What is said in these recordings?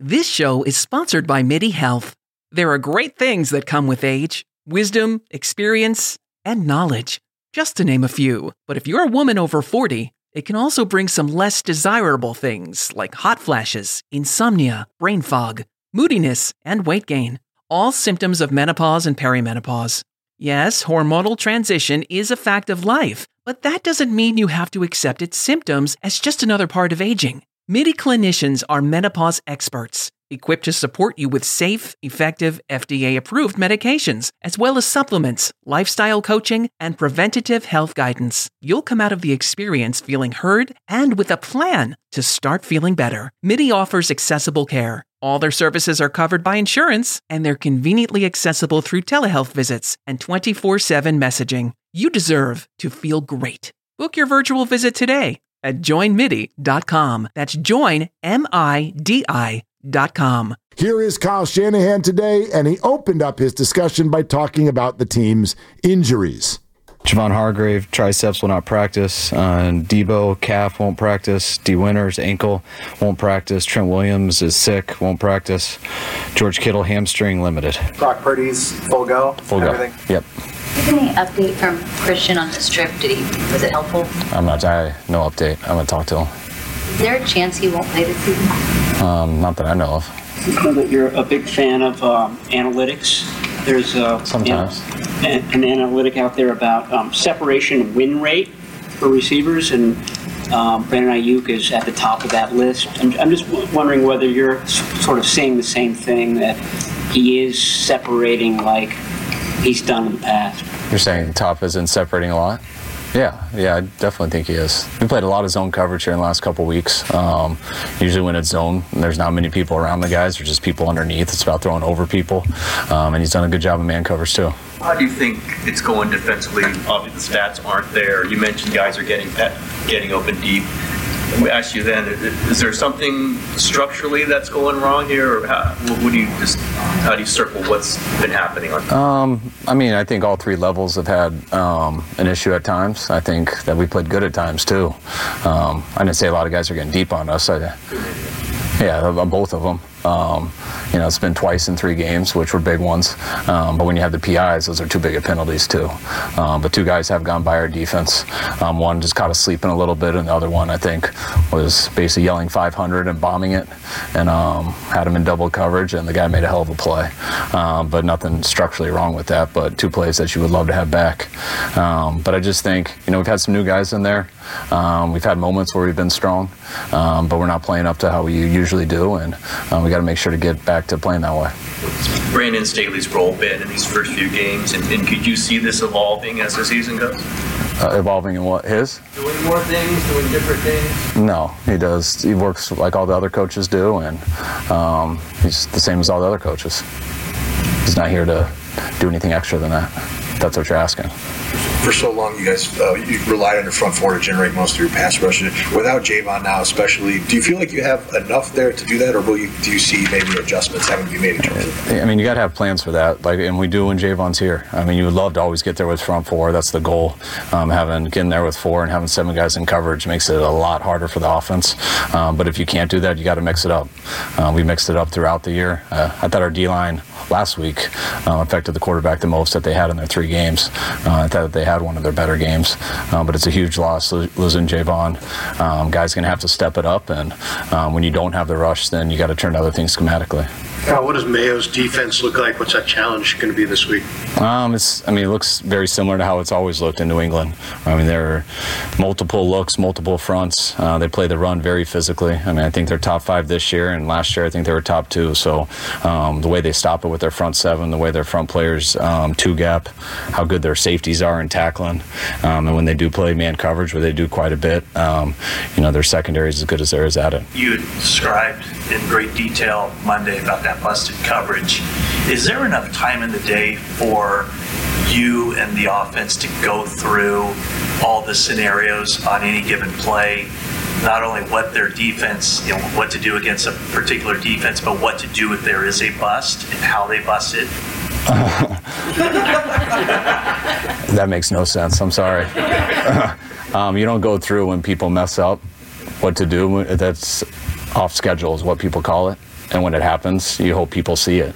This show is sponsored by MIDI Health. There are great things that come with age: wisdom, experience, and knowledge, just to name a few. But if you're a woman over 40, it can also bring some less desirable things like hot flashes, insomnia, brain fog, moodiness, and weight gain, all symptoms of menopause and perimenopause. Yes, hormonal transition is a fact of life, but that doesn't mean you have to accept its symptoms as just another part of aging. MIDI clinicians are menopause experts, equipped to support you with safe, effective, FDA-approved medications, as well as supplements, lifestyle coaching, and preventative health guidance. You'll come out of the experience feeling heard and with a plan to start feeling better. MIDI offers accessible care. All their services are covered by insurance, and they're conveniently accessible through telehealth visits and 24/7 messaging. You deserve to feel great. Book your virtual visit today at joinmidi.com. That's joinmidi.com. Here is Kyle Shanahan today, and he opened up his discussion by talking about the team's injuries. Javon Hargrave, triceps will not practice. Debo, calf, won't practice. D. Winters, ankle, won't practice. Trent Williams is sick, won't practice. George Kittle, hamstring, limited. Brock Purdy's full go? Full everything? Go, yep. Any update from Christian on this trip? Was it helpful? No update. I'm going to talk to him. Is there a chance he won't play this season? Not that I know of. I know that you're a big fan of analytics. There's sometimes an analytic out there about separation win rate for receivers, and Brandon Ayuk is at the top of that list. I'm just wondering whether you're sort of saying the same thing, that he is separating like he's done in the past. You're saying top isn't separating a lot? Yeah, I definitely think he is. We played a lot of zone coverage here in the last couple weeks. Usually when it's zone, there's not many people around the guys. There's just people underneath. It's about throwing over people. And he's done a good job of man coverage too. How do you think it's going defensively? Obviously the stats aren't there. You mentioned guys are getting open deep. We asked you then, is there something structurally that's going wrong here, or how do you circle what's been happening? I think all three levels have had an issue at times. I think that we played good at times too. I didn't say a lot of guys are getting deep on us. Both of them. It's been twice in 3 games, which were big ones. But when you have the PIs, those are too big of penalties too. But 2 guys have gone by our defense. One just caught us sleeping a little bit, and the other one, I think, was basically yelling 500 and bombing it, and had him in double coverage, and the guy made a hell of a play. But nothing structurally wrong with that, but 2 plays that you would love to have back. But I just think, we've had some new guys in there. We've had moments where we've been strong, but we're not playing up to how we usually do, and we got to make sure to get back to playing that way. What's Brandon Staley's role been in these first few games, and could you see this evolving as the season goes? Evolving in what? His? Doing more things, doing different things? No, he does. He works like all the other coaches do, and he's the same as all the other coaches. He's not here to do anything extra than that. That's what you're asking. For so long, you guys you relied on your front four to generate most of your pass rush. Without Javon now, especially, do you feel like you have enough there to do that, or do you see maybe adjustments having to be made in terms of that? You got to have plans for that, and we do when Javon's here. You would love to always get there with front four. That's the goal. Getting there with 4 and having 7 guys in coverage makes it a lot harder for the offense. But if you can't do that, you got to mix it up. We mixed it up throughout the year. I thought our D-line last week affected the quarterback the most that they had in their 3 games. I thought they had one of their better games, but it's a huge loss losing Javon. Guys going to have to step it up, and when you don't have the rush, then you got to turn to other things schematically. What does Mayo's defense look like? What's that challenge going to be this week? It looks very similar to how it's always looked in New England. There are multiple looks, multiple fronts. They play the run very physically. I think they're top 5 this year, and last year I think they were top 2. So the way they stop it with their front 7, the way their front players 2-gap, how good their safeties are in tackling, and when they do play man coverage, where they do quite a bit, their secondary is as good as there is at it. You described in great detail Monday about that busted coverage. Is there enough time in the day for you and the offense to go through all the scenarios on any given play? Not only what their defense, what to do against a particular defense, but what to do if there is a bust and how they bust it? That makes no sense. I'm sorry. You don't go through when people mess up what to do. That's off schedule is what people call it. and when it happens, you hope people see it.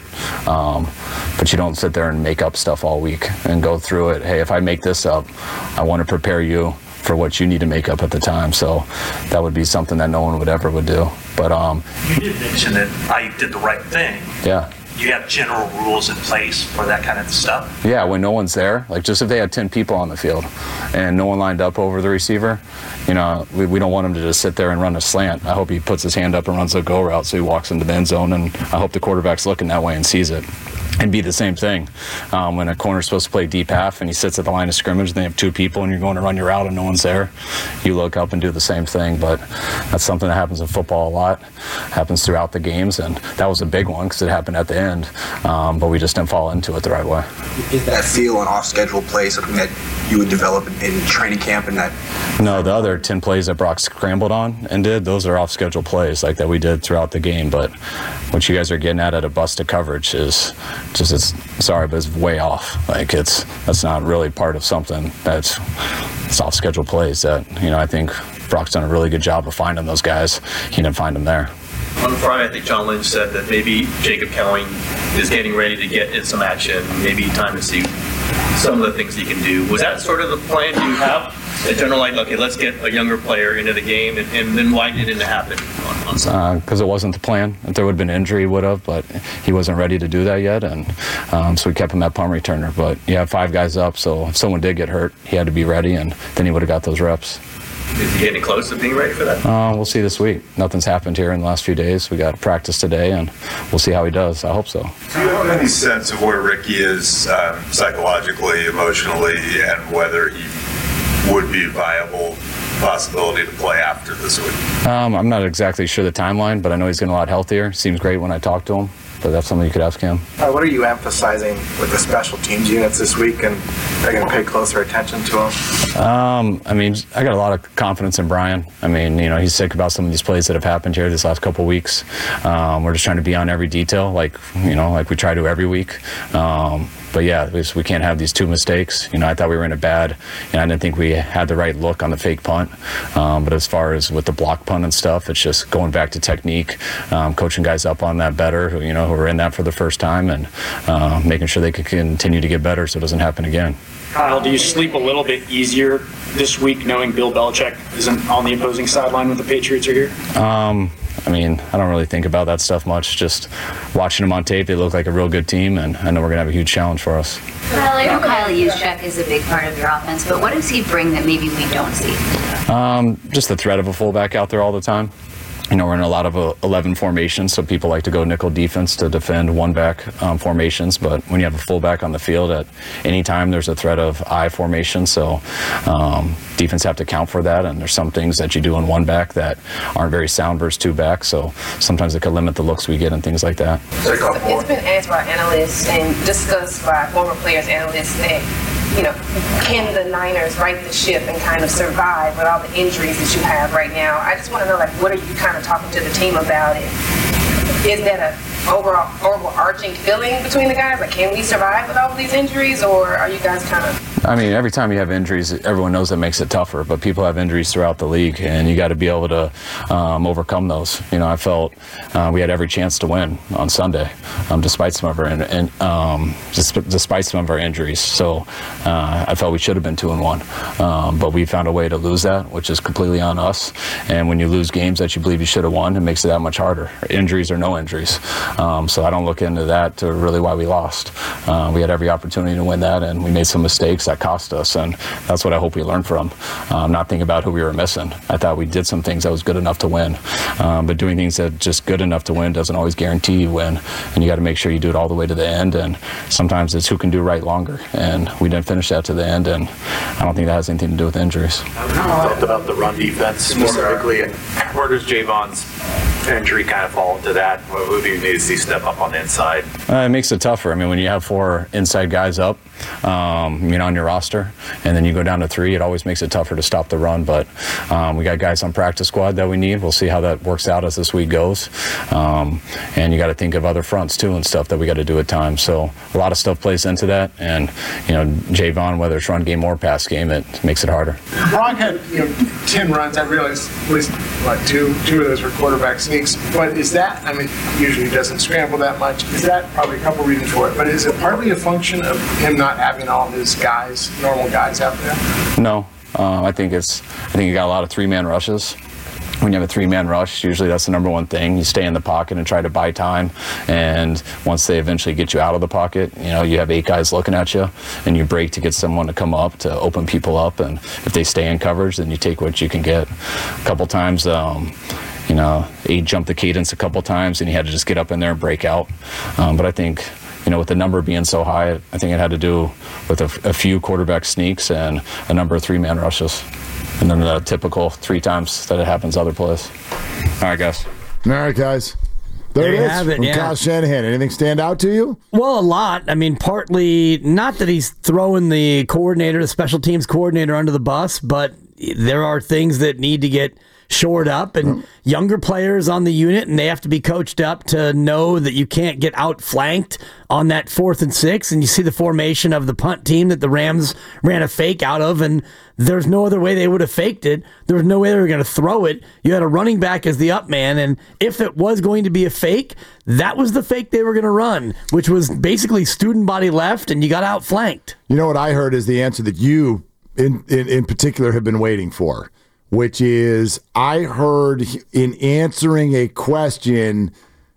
But you don't sit there and make up stuff all week and go through it. Hey, if I make this up, I want to prepare you for what you need to make up at the time. So that would be something that no one would ever do. But you did mention that I did the right thing. Yeah. You have general rules in place for that kind of stuff? Yeah, when no one's there, like just if they had 10 people on the field and no one lined up over the receiver, we don't want him to just sit there and run a slant. I hope he puts his hand up and runs a go route so he walks into the end zone, and I hope the quarterback's looking that way and sees it. And be the same thing. When a corner's supposed to play deep half and he sits at the line of scrimmage and they have 2 people and you're going to run your route and no one's there, you look up and do the same thing. But that's something that happens in football a lot. Happens throughout the games, and that was a big one because it happened at the end. But we just didn't fall into it the right way. Is that feel on off-schedule play something that you would develop in training camp and that? No, the other 10 plays that Brock scrambled on and did, those are off-schedule plays like that we did throughout the game. But what you guys are getting at a busted coverage is just, but it's way off. Like that's not really part of something it's off-schedule plays that, I think Brock's done a really good job of finding those guys. He didn't find them there. On Friday, I think John Lynch said that maybe Jacob Cowing is getting ready to get in some action, maybe time to see some of the things he can do. Was that sort of the plan? Do you have a general idea, okay, let's get a younger player into the game, and then why didn't it happen on Sunday? Because it wasn't the plan. If there would have been injury, he would have, but he wasn't ready to do that yet, and so we kept him at punt returner. But you have 5 guys up, so if someone did get hurt, he had to be ready, and then he would have got those reps. Is he getting close to being ready for that? We'll see this week. Nothing's happened here in the last few days. We got practice today, and we'll see how he does. I hope so. Do you have any sense of where Ricky is psychologically, emotionally, and whether he would be a viable possibility to play after this week? I'm not exactly sure the timeline, but I know he's getting a lot healthier. Seems great when I talk to him. But that's something you could ask him. What are you emphasizing with the special teams units this week, and are you going to pay closer attention to them? I got a lot of confidence in Brian. He's sick about some of these plays that have happened here this last couple of weeks. We're just trying to be on every detail, like we try to every week. But yeah, we can't have these 2 mistakes. I thought we were in a bad, I didn't think we had the right look on the fake punt. But as far as with the block punt and stuff, it's just going back to technique, coaching guys up on that better, who are in that for the first time, and making sure they can continue to get better so it doesn't happen again. Kyle, do you sleep a little bit easier this week knowing Bill Belichick isn't on the opposing sideline when the Patriots are here? I don't really think about that stuff much. Just watching them on tape, they look like a real good team, and I know we're going to have a huge challenge for us. Well, I know Kyle Juszczyk is a big part of your offense, but what does he bring that maybe we don't see? Just the threat of a fullback out there all the time. We're in a lot of 11 formations, so people like to go nickel defense to defend one-back formations. But when you have a fullback on the field at any time, there's a threat of I formation. So defense have to account for that. And there's some things that you do in one-back that aren't very sound versus two-back. So sometimes it can limit the looks we get and things like that. It's been asked by analysts and discussed by former players, analysts, that can the Niners right the ship and kind of survive with all the injuries that you have right now? I just want to know, what are you kind of talking to the team about it? Is that an overarching feeling between the guys? Can we survive with all of these injuries, or are you guys kind of... Every time you have injuries, everyone knows that makes it tougher, but people have injuries throughout the league, and you got to be able to overcome those. I felt we had every chance to win on Sunday, despite some of our injuries. So I felt we should have been 2-1, but we found a way to lose that, which is completely on us. And when you lose games that you believe you should have won, it makes it that much harder. Injuries or no injuries. So I don't look into that to really why we lost. We had every opportunity to win that, and we made some mistakes that cost us, and that's what I hope we learn from. Not think about who we were missing. I thought we did some things that was good enough to win, but doing things that just good enough to win doesn't always guarantee you win, and you got to make sure you do it all the way to the end, and sometimes it's who can do right longer, and we didn't finish that to the end, and I don't think that has anything to do with injuries. How talked about the run defense specifically, and where does Javon's injury kind of fall into that? Who do you need to see step up on the inside? It makes it tougher. When you have 4 inside guys up, on your roster, and then you go down to 3, it always makes it tougher to stop the run. But we got guys on practice squad that we need. We'll see how that works out as this week goes. And you got to think of other fronts too and stuff that we got to do at times. So a lot of stuff plays into that. And Javon, whether it's run game or pass game, it makes it harder. Brock had 10 runs. I realized at least two of those were quarterback sneaks. techniques, but is that, I mean, usually he doesn't scramble that much. Is that probably a couple reasons for it? But is it partly a function of him not having all his guys, normal guys out there? No. I think you got a lot of three-man rushes. When you have a three-man rush, usually that's the number one thing. You stay in the pocket and try to buy time, and once they eventually get you out of the pocket, you have 8 guys looking at you, and you break to get someone to come up to open people up, and if they stay in coverage, then you take what you can get. A couple times, he jumped the cadence a couple times, and he had to just get up in there and break out. But I think, with the number being so high, I think it had to do with a few quarterback sneaks and a number of three-man rushes. And then the typical 3 times that it happens other plays. All right, guys. All right, guys. There it is from Kyle Shanahan. Anything stand out to you? Well, a lot. I mean, partly, not that he's throwing the special teams coordinator under the bus, but there are things that need to get shored up, and younger players on the unit, and they have to be coached up to know that you can't get outflanked on that 4th and 6. And you see the formation of the punt team that the Rams ran a fake out of, and there's no other way they would have faked it. There was no way they were going to throw it. You had a running back as the up man, and if it was going to be a fake, that was the fake they were going to run, which was basically student body left, and you got outflanked. You know what I heard is the answer that you, in particular, have been waiting for, which is, I heard in answering a question,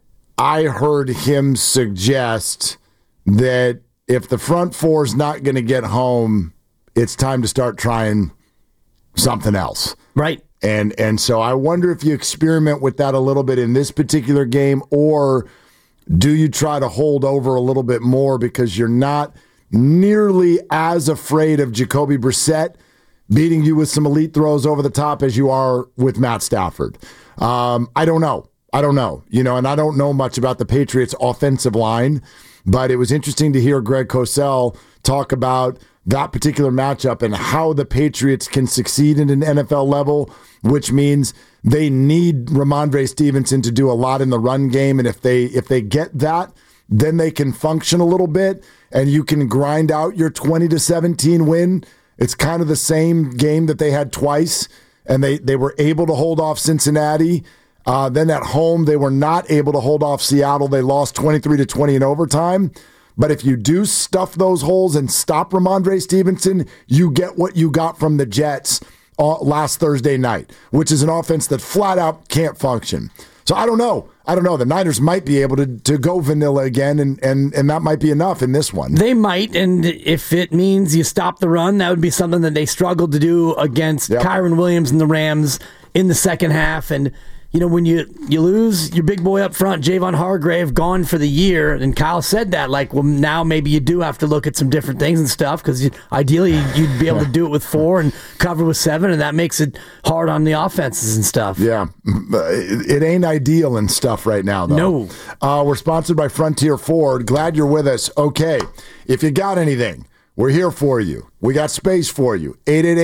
I heard him suggest that if the front four is not going to get home, it's time to start trying something else. Right. And so I wonder if you experiment with that a little bit in this particular game, or do you try to hold over a little bit more because you're not nearly as afraid of Jacoby Brissett beating you with some elite throws over the top as you are with Matt Stafford. I don't know. And I don't know much about the Patriots' offensive line, but it was interesting to hear Greg Cosell talk about that particular matchup and how the Patriots can succeed at an NFL level, which means they need Ramondre Stevenson to do a lot in the run game. And if they get that, then they can function a little bit, and you can grind out your 20-17 win. It's kind of the same game that they had twice, and they were able to hold off Cincinnati. Then at home, they were not able to hold off Seattle. They lost 23-20 in overtime. But if you do stuff those holes and stop Ramondre Stevenson, you get what you got from the Jets last Thursday night, which is an offense that flat out can't function. So I don't know. The Niners might be able to go vanilla again, and that might be enough in this one. They might, and if it means you stop the run, that would be something that they struggled to do against Kyren Williams and the Rams in the second half. And when you lose your big boy up front, Javon Hargrave, gone for the year, and Kyle said that, now maybe you do have to look at some different things and stuff, because ideally you'd be able to do it with 4 and cover with 7, and that makes it hard on the offenses and stuff. Yeah, it ain't ideal and stuff right now, though. No. We're sponsored by Frontier Ford. Glad you're with us. Okay, if you got anything, we're here for you. We got space for you.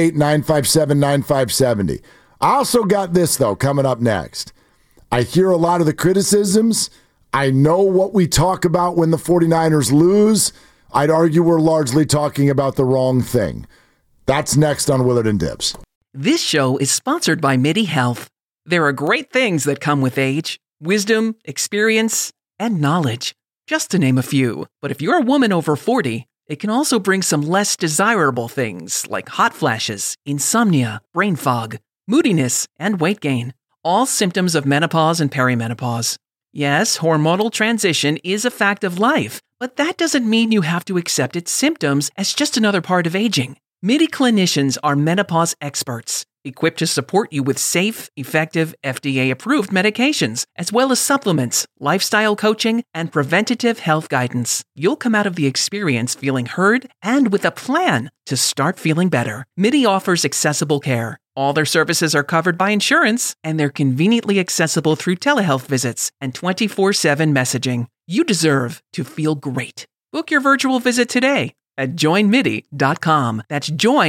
888-957-9570. I also got this, though, coming up next. I hear a lot of the criticisms. I know what we talk about when the 49ers lose. I'd argue we're largely talking about the wrong thing. That's next on Willard and Dibs. This show is sponsored by MIDI Health. There are great things that come with age: wisdom, experience, and knowledge, just to name a few. But if you're a woman over 40, it can also bring some less desirable things like hot flashes, insomnia, brain fog, moodiness, and weight gain, all symptoms of menopause and perimenopause. Yes, hormonal transition is a fact of life, but that doesn't mean you have to accept its symptoms as just another part of aging. MIDI clinicians are menopause experts, equipped to support you with safe, effective, FDA-approved medications, as well as supplements, lifestyle coaching, and preventative health guidance. You'll come out of the experience feeling heard and with a plan to start feeling better. MIDI offers accessible care. All their services are covered by insurance, and they're conveniently accessible through telehealth visits and 24/7 messaging. You deserve to feel great. Book your virtual visit today at joinmidi.com. That's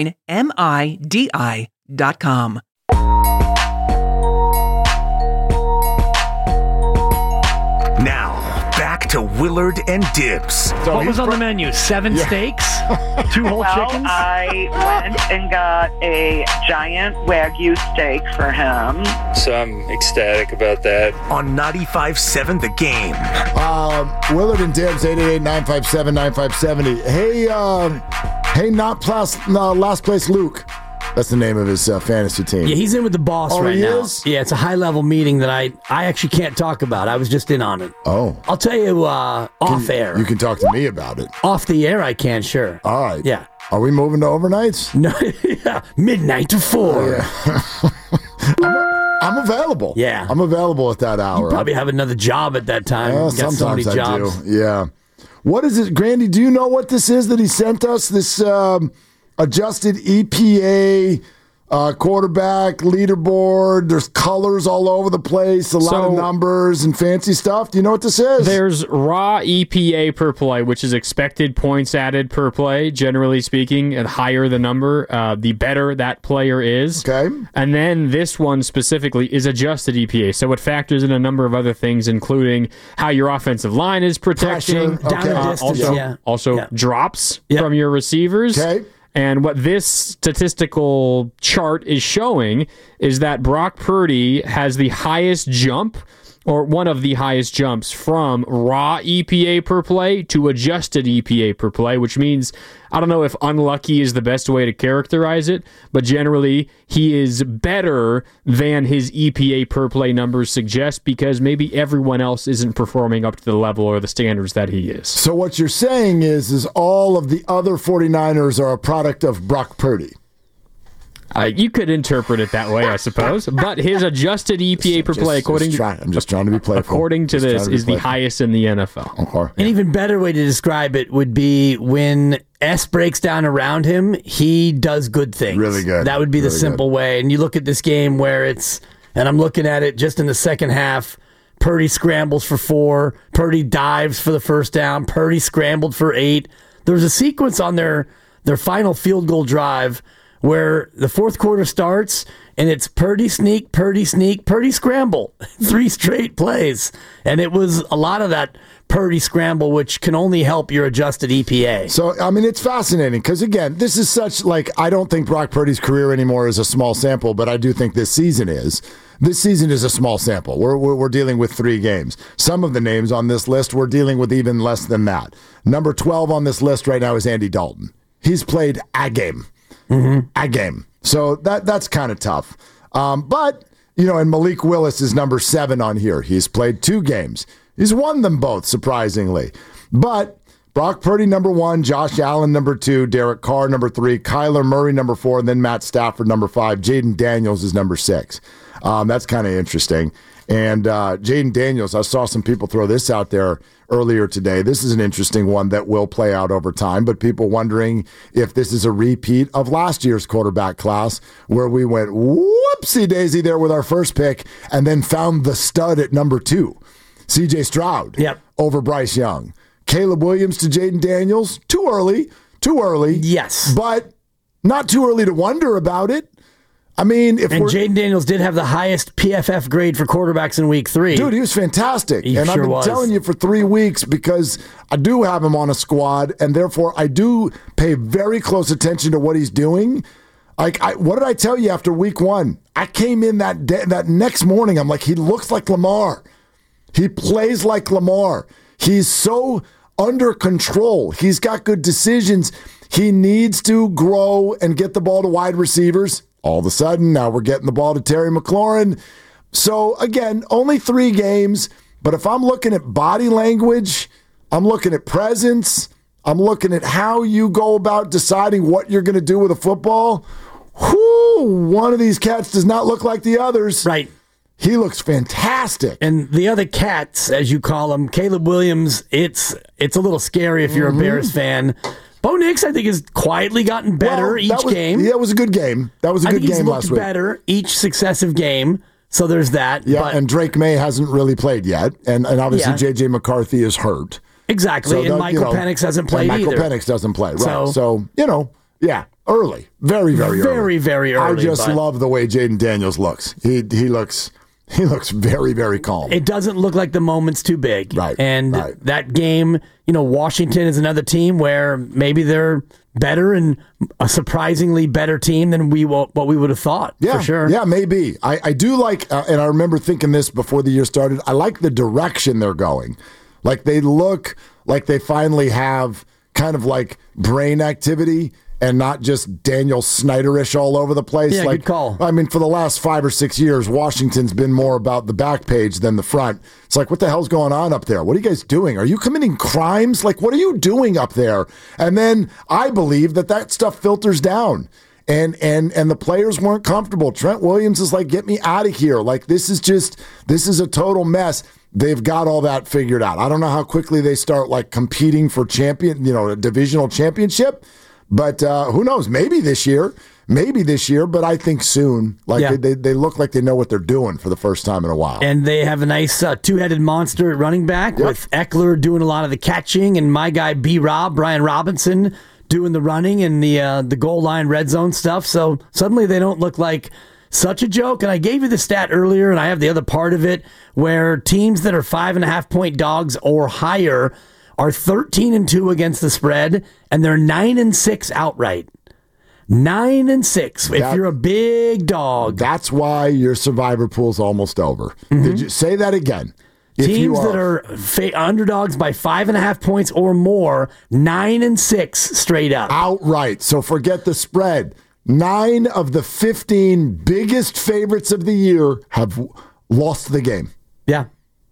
joinmidi.com. Now, back to Willard and Dibs. What was on the menu? 7 steaks? 2 whole chickens? I went and got a giant Wagyu steak for him. So I'm ecstatic about that. On 95.7 The Game. Willard and Dibs, 888-957-9570. Hey, not last place Luke. That's the name of his fantasy team. Yeah, he's in with the boss right now. Is? Yeah, it's a high-level meeting that I actually can't talk about. I was just in on it. Oh. I'll tell you off air. You can talk to me about it. Off the air, I can, sure. All right. Yeah. Are we moving to overnights? No, yeah. Midnight to 4. Yeah. I'm available. Yeah. I'm available at that hour. You probably have another job at that time. Yeah, Got so many sometimes I jobs. do. Yeah. What is it, Grandy? Do you know what this is that he sent us? This adjusted EPA quarterback leaderboard. There's colors all over the place, a lot of numbers and fancy stuff. Do you know what this is? There's raw EPA per play, which is expected points added per play, generally speaking. The higher the number, the better that player is. Okay. And then this one specifically is adjusted EPA. So it factors in a number of other things, including how your offensive line is protecting. Pressure, down the distance, also drops from your receivers. Okay. And what this statistical chart is showing is that Brock Purdy has the highest jump, or one of the highest jumps, from raw EPA per play to adjusted EPA per play, which means, I don't know if unlucky is the best way to characterize it, but generally he is better than his EPA per play numbers suggest because maybe everyone else isn't performing up to the level or the standards that he is. So what you're saying is all of the other 49ers are a product of Brock Purdy. You could interpret it that way, I suppose. But his adjusted EPA per play, I'm just trying to be playful. According to this, is the highest in the NFL. Okay. An even better way to describe it would be when S breaks down around him, he does good things. Really good. That would be the simple way. And you look at this game where and I'm looking at it just in the second half, Purdy scrambles for 4, Purdy dives for the first down, Purdy scrambled for 8. There was a sequence on their final field goal drive where the fourth quarter starts and it's Purdy sneak, Purdy scramble. 3 straight plays. And it was a lot of that Purdy scramble, which can only help your adjusted EPA. So, I mean, it's fascinating because, again, this is such, I don't think Brock Purdy's career anymore is a small sample, but I do think this season is. This season is a small sample. We're dealing with 3 games. Some of the names on this list, we're dealing with even less than that. Number 12 on this list right now is Andy Dalton. He's played a game. Mm-hmm. A game. So that's kind of tough. But, and Malik Willis is number 7 on here. He's played 2 games. He's won them both, surprisingly. But Brock Purdy, number 1, Josh Allen, number 2, Derek Carr, number 3, Kyler Murray, number 4, and then Matt Stafford, number 5. Jaden Daniels is number 6. That's kind of interesting. And Jaden Daniels, I saw some people throw this out there earlier today. This is an interesting one that will play out over time, but people wondering if this is a repeat of last year's quarterback class where we went whoopsie-daisy there with our first pick and then found the stud at number 2, C.J. Stroud, over Bryce Young. Caleb Williams to Jaden Daniels, too early. Yes. But not too early to wonder about it. I mean, Jaden Daniels did have the highest PFF grade for quarterbacks in week 3. Dude, he was fantastic. I've been telling you for 3 weeks because I do have him on a squad, and therefore I do pay very close attention to what he's doing. What did I tell you after week 1? I came in that next morning, I'm like, he looks like Lamar. He plays like Lamar. He's so under control. He's got good decisions. He needs to grow and get the ball to wide receivers. All of a sudden, now we're getting the ball to Terry McLaurin. So, again, only 3 games. But if I'm looking at body language, I'm looking at presence, I'm looking at how you go about deciding what you're going to do with a football, one of these cats does not look like the others. Right. He looks fantastic. And the other cats, as you call them, Caleb Williams, it's a little scary if you're a Bears fan. Bo Nix, I think, has quietly gotten better each game. Yeah, it was a good game. That was a good game last week. He's looked better each successive game, so there's that. Yeah, and Drake May hasn't really played yet, and obviously J.J. McCarthy is hurt. Exactly, and Michael Penix hasn't played either. Michael Penix doesn't play, right. So early. Very, very early. Very, very early. I just love the way Jaden Daniels looks. He looks He looks very, very calm. It doesn't look like the moment's too big. Right. And right. that game, Washington is another team where maybe they're better and a surprisingly better team than what we would have thought, yeah, for sure. Yeah, maybe. I do like, and I remember thinking this before the year started, I like the direction they're going. Like they look like they finally have kind of like brain activity and not just Daniel Snyderish all over the place. Yeah, like, good call. I mean, for the last 5 or 6 years, Washington's been more about the back page than the front. It's like, what the hell's going on up there? What are you guys doing? Are you committing crimes? Like, what are you doing up there? And then I believe that stuff filters down. And the players weren't comfortable. Trent Williams is like, get me out of here. Like, this is a total mess. They've got all that figured out. I don't know how quickly they start like competing for a divisional championship. But who knows? Maybe this year, but I think soon. Like they look like they know what they're doing for the first time in a while. And they have a nice two-headed monster at running back with Eckler doing a lot of the catching and my guy Brian Robinson doing the running and the goal line red zone stuff. So suddenly they don't look like such a joke. And I gave you the stat earlier, and I have the other part of it where teams that are 5.5-point dogs or higher are 13-2 against the spread, and they're 9-6 outright. 9-6. If you're a big dog, that's why your survivor pool's almost over. Mm-hmm. Did you say that again? Teams that are underdogs by 5.5 points or more, 9-6 straight up outright. So forget the spread. 9 of the 15 biggest favorites of the year have lost the game. Yeah,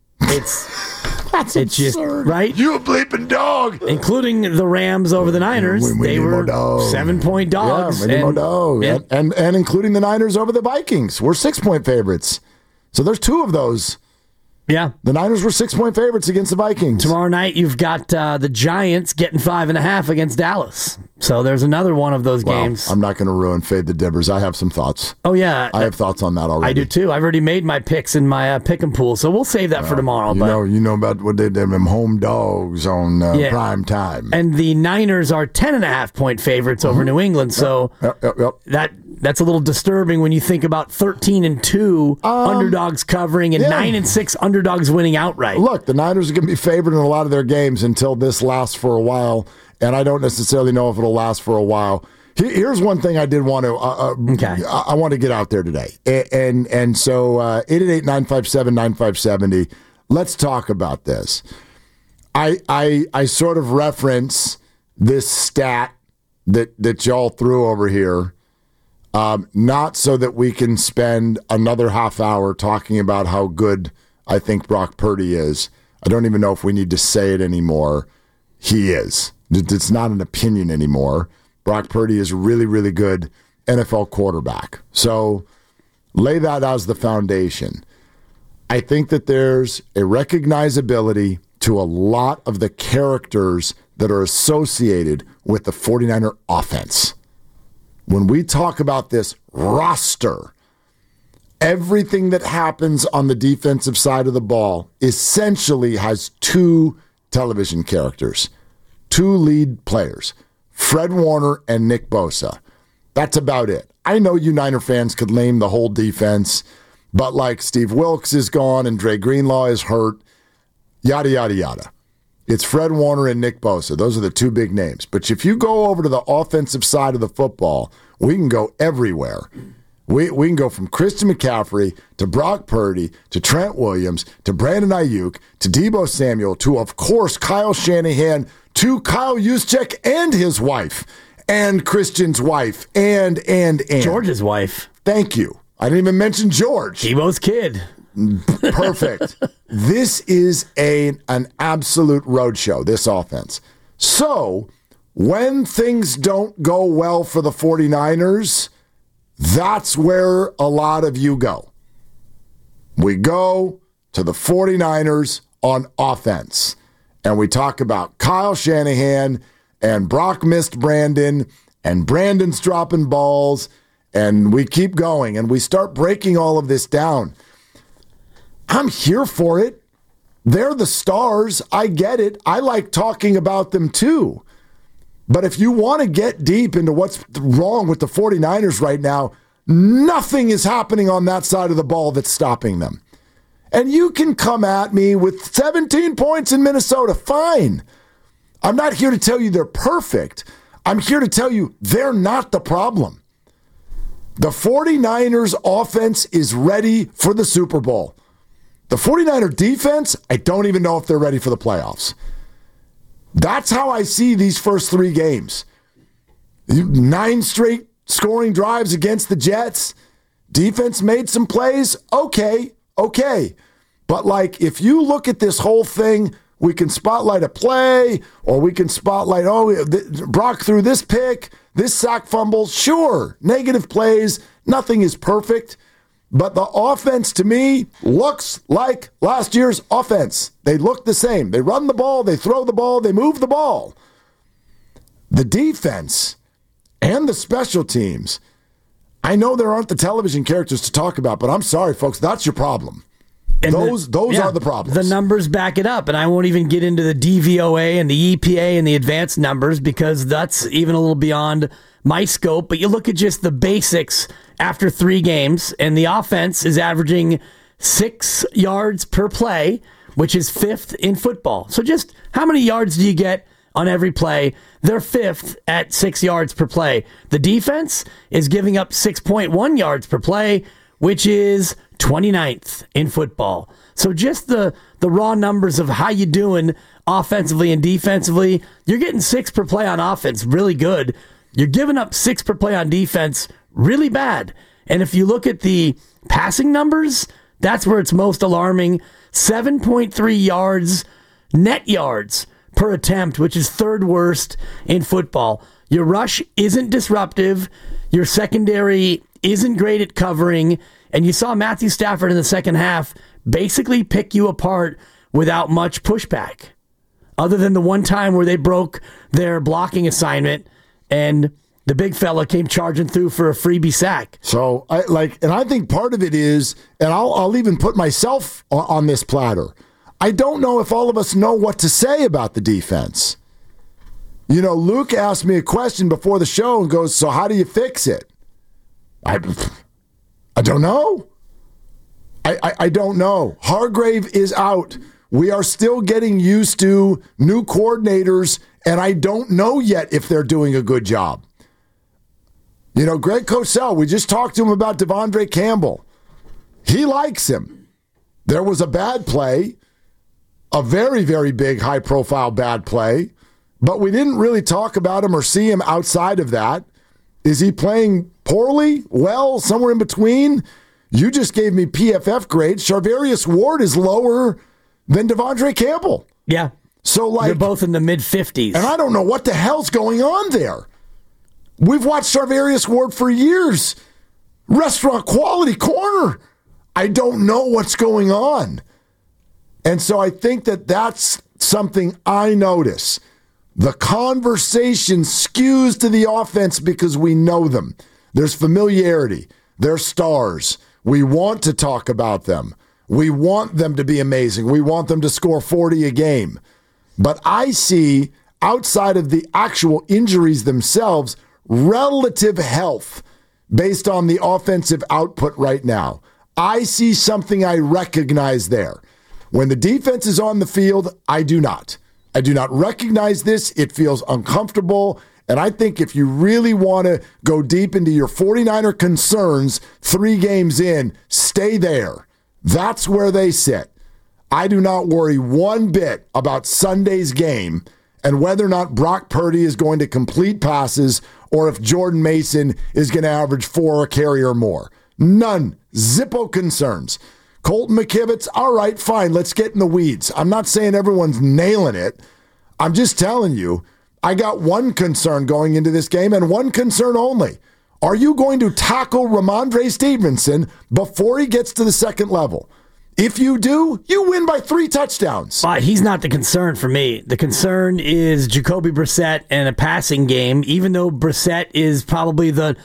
It's absurd. Just right. You a bleeping dog, including the Rams over the Niners. They were 7-point dogs, and including the Niners over the Vikings. We're 6-point favorites. So there's 2 of those. Yeah, the Niners were 6-point favorites against the Vikings. Tomorrow night you've got the Giants getting 5.5 against Dallas. So there's another one of those games. I'm not going to ruin Fade the Dibbers. I have some thoughts. Oh yeah, I have thoughts on that already. I do too. I've already made my picks in my pick and pool, so we'll save that for tomorrow. You know about what they did them home dogs on prime time. And the Niners are 10.5-point favorites over New England. So that's a little disturbing when you think about 13-2 underdogs covering and 9-6 underdogs winning outright. Look, the Niners are going to be favored in a lot of their games until this lasts for a while, and I don't necessarily know if it'll last for a while. Here's one thing I did want to I want to get out there today, and so 888-957-9570. Let's talk about this. I sort of reference this stat that y'all threw over here. Not so that we can spend another half hour talking about how good I think Brock Purdy is. I don't even know if we need to say it anymore. He is. It's not an opinion anymore. Brock Purdy is a really, really good NFL quarterback. So lay that as the foundation. I think that there's a recognizability to a lot of the characters that are associated with the 49er offense. When we talk about this roster, everything that happens on the defensive side of the ball essentially has 2 television characters, 2 lead players, Fred Warner and Nick Bosa. That's about it. I know you Niner fans could name the whole defense, but like Steve Wilkes is gone and Dre Greenlaw is hurt, yada, yada, yada. It's Fred Warner and Nick Bosa. Those are the 2 big names. But if you go over to the offensive side of the football, we can go everywhere. We can go from Christian McCaffrey to Brock Purdy to Trent Williams to Brandon Ayuk to Deebo Samuel to, of course, Kyle Shanahan to Kyle Juszczyk and his wife and Christian's wife and George's wife. Thank you. I didn't even mention George. Deebo's kid. Perfect. This is an absolute roadshow, this offense. So when things don't go well for the 49ers, that's where a lot of you go. We go to the 49ers on offense, and we talk about Kyle Shanahan and Brock missed Brandon, and Brandon's dropping balls, and we keep going, and we start breaking all of this down. I'm here for it. They're the stars. I get it. I like talking about them too. But if you want to get deep into what's wrong with the 49ers right now, Nothing is happening on that side of the ball that's stopping them. And you can come at me with 17 points in Minnesota. Fine. I'm not here to tell you they're perfect. I'm here to tell you they're not the problem. The 49ers offense is ready for the Super Bowl. The 49er defense, I don't even know if they're ready for the playoffs. That's how I see these first 3 games. 9 straight scoring drives against the Jets. Defense made some plays. Okay. But like, if you look at this whole thing, we can spotlight a play, or we can spotlight, Brock threw this pick, this sack fumble. Sure, negative plays. Nothing is perfect. But the offense, to me, looks like last year's offense. They look the same. They run the ball, they throw the ball, they move the ball. The defense and the special teams, I know there aren't the television characters to talk about, but I'm sorry, folks, that's your problem. And those are the problems. The numbers back it up, and I won't even get into the DVOA and the EPA and the advanced numbers because that's even a little beyond my scope. But you look at just the basics after 3 games, and the offense is averaging 6 yards per play, which is 5th in football. So just how many yards do you get on every play? They're 5th at 6 yards per play. The defense is giving up 6.1 yards per play, which is 29th in football. So just the raw numbers of how you doing offensively and defensively, you're getting 6 per play on offense, really good. You're giving up 6 per play on defense, really bad. And if you look at the passing numbers, that's where it's most alarming. 7.3 yards, net yards per attempt, which is 3rd worst in football. Your rush isn't disruptive. Your secondary isn't great at covering. And you saw Matthew Stafford in the second half basically pick you apart without much pushback, other than the one time where they broke their blocking assignment and the big fella came charging through for a freebie sack. So, I think part of it is, and I'll even put myself on this platter, I don't know if all of us know what to say about the defense. You know, Luke asked me a question before the show and goes, so how do you fix it? I don't know. I don't know. Hargrave is out. We are still getting used to new coordinators, and I don't know yet if they're doing a good job. You know, Greg Cosell, we just talked to him about Devondre Campbell. He likes him. There was a bad play, a very, very big, high-profile bad play, but we didn't really talk about him or see him outside of that. Is he playing poorly? Well, somewhere in between? You just gave me PFF grades. Charvarius Ward is lower than Devondre Campbell. Yeah. So, they're both in the mid-50s. And I don't know what the hell's going on there. We've watched Charvarius Ward for years. Restaurant quality corner. I don't know what's going on. And so I think that's something I notice. The conversation skews to the offense because we know them. There's familiarity. They're stars. We want to talk about them. We want them to be amazing. We want them to score 40 a game. But I see, outside of the actual injuries themselves, relative health based on the offensive output right now. I see something I recognize there. When the defense is on the field, I do not. I do not recognize this. It feels uncomfortable. And I think if you really want to go deep into your 49er concerns 3 games in, stay there. That's where they sit. I do not worry one bit about Sunday's game and whether or not Brock Purdy is going to complete passes or if Jordan Mason is going to average 4 a carry or more. None. Zippo concerns. Colton McKivitz, all right, fine, let's get in the weeds. I'm not saying everyone's nailing it. I'm just telling you, I got one concern going into this game and one concern only. Are you going to tackle Ramondre Stevenson before he gets to the second level? If you do, you win by 3 touchdowns. He's not the concern for me. The concern is Jacoby Brissett and a passing game, even though Brissett is probably the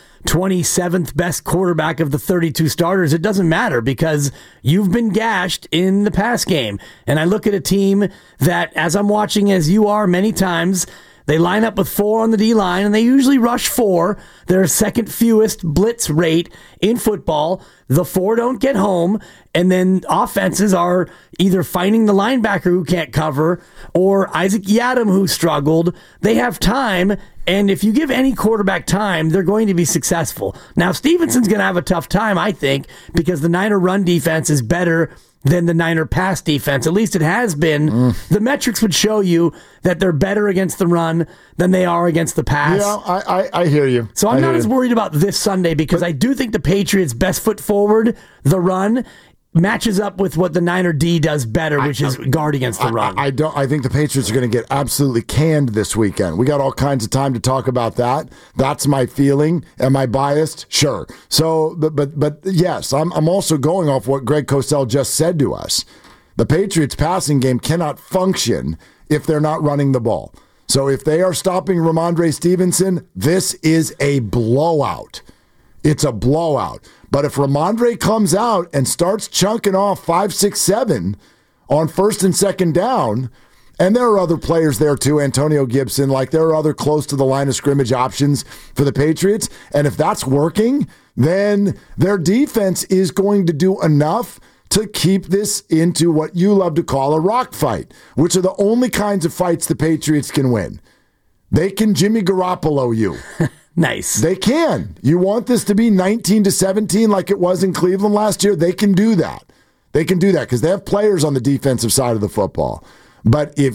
27th best quarterback of the 32 starters. It doesn't matter because you've been gashed in the pass game. And I look at a team that, as I'm watching as you are many times, They line up with 4 on the D-line, and they usually rush 4. Their second fewest blitz rate in football. The 4 don't get home, and then offenses are either finding the linebacker who can't cover or Isaac Yiadom who struggled. They have time, and if you give any quarterback time, they're going to be successful. Now, Stevenson's going to have a tough time, I think, because the Niner run defense is better than the Niner pass defense. At least it has been. The metrics would show you that they're better against the run than they are against the pass. Yeah, I hear you. So I'm not as worried about this Sunday because I do think the Patriots' best foot forward, the run, matches up with what the Niner D does better, which is guard against the run. I think the Patriots are going to get absolutely canned this weekend. We got all kinds of time to talk about that. That's my feeling. Am I biased? Sure. So, but yes, I'm also going off what Greg Cosell just said to us. The Patriots passing game cannot function if they're not running the ball. So if they are stopping Ramondre Stevenson, this is a blowout. It's a blowout. But if Ramondre comes out and starts chunking off 5, 6, 7 on first and second down, and there are other players there too, Antonio Gibson, like there are other close to the line of scrimmage options for the Patriots. And if that's working, then their defense is going to do enough to keep this into what you love to call a rock fight, which are the only kinds of fights the Patriots can win. They can Jimmy Garoppolo you. Nice. They can. You want this to be 19-17 like it was in Cleveland last year? They can do that. They can do that because they have players on the defensive side of the football. But if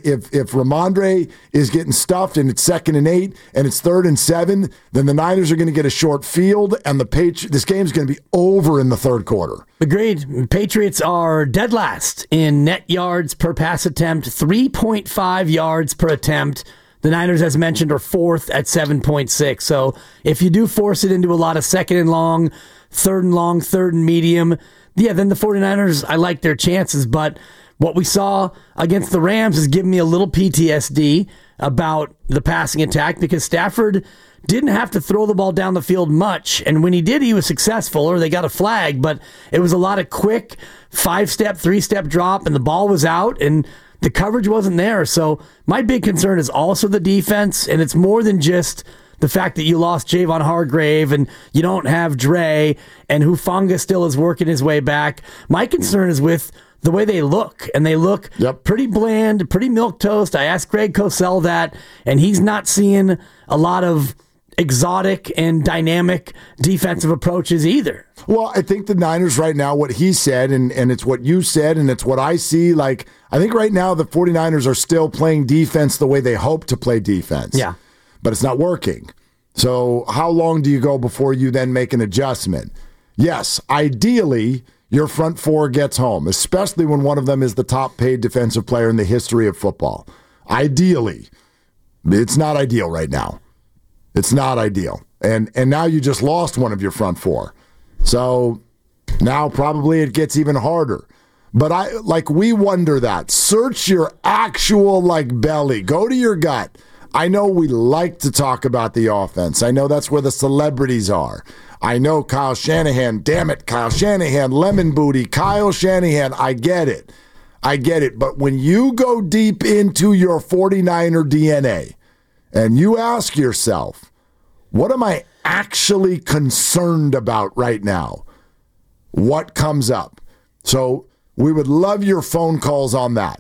Ramondre is getting stuffed and it's 2nd and 8 and it's 3rd and 7, then the Niners are going to get a short field and this game's going to be over in the third quarter. Agreed. Patriots are dead last in net yards per pass attempt, 3.5 yards per attempt. The Niners, as mentioned, are 4th at 7.6. So if you do force it into a lot of 2nd and long, 3rd and medium, then the 49ers, I like their chances. But what we saw against the Rams is giving me a little PTSD about the passing attack because Stafford didn't have to throw the ball down the field much. And when he did, he was successful, or they got a flag. But it was a lot of quick 5-step, 3-step drop, and the ball was out, and the coverage wasn't there. So my big concern is also the defense, and it's more than just the fact that you lost Javon Hargrave and you don't have Dre, and Hufanga still is working his way back. My concern is with the way they look, and they look pretty bland, pretty milquetoast. I asked Greg Cosell that, and he's not seeing a lot of exotic and dynamic defensive approaches either. Well, I think the Niners right now, what he said, and it's what you said, and it's what I see, like, I think right now the 49ers are still playing defense the way they hope to play defense. Yeah. But it's not working. So how long do you go before you then make an adjustment? Yes, ideally, your front 4 gets home, especially when one of them is the top paid defensive player in the history of football. Ideally. It's not ideal right now. It's not ideal. And now you just lost one of your front 4. So now probably it gets even harder. But we wonder that. Search your actual belly. Go to your gut. I know we like to talk about the offense. I know that's where the celebrities are. I know Kyle Shanahan, damn it, Kyle Shanahan, lemon booty, Kyle Shanahan, I get it. But when you go deep into your 49er DNA and you ask yourself, what am I actually concerned about right now? What comes up? So we would love your phone calls on that.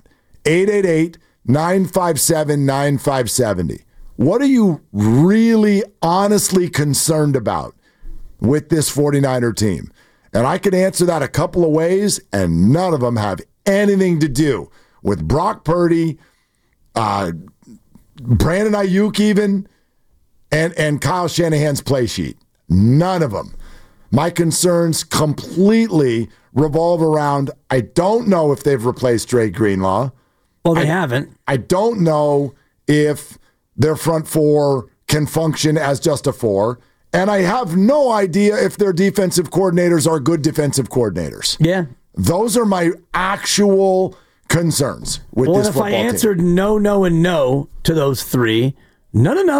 888-957-9570. What are you really honestly concerned about with this 49er team? And I can answer that a couple of ways, and none of them have anything to do with Brock Purdy, Brandon Ayuk even, and Kyle Shanahan's play sheet. None of them. My concerns completely revolve around, I don't know if they've replaced Dre Greenlaw. Well, they haven't. I don't know if their front 4 can function as just a 4. And I have no idea if their defensive coordinators are good defensive coordinators. Yeah. Those are my actual concerns with this football team. Well, if I answered no, no, and no to those 3, no to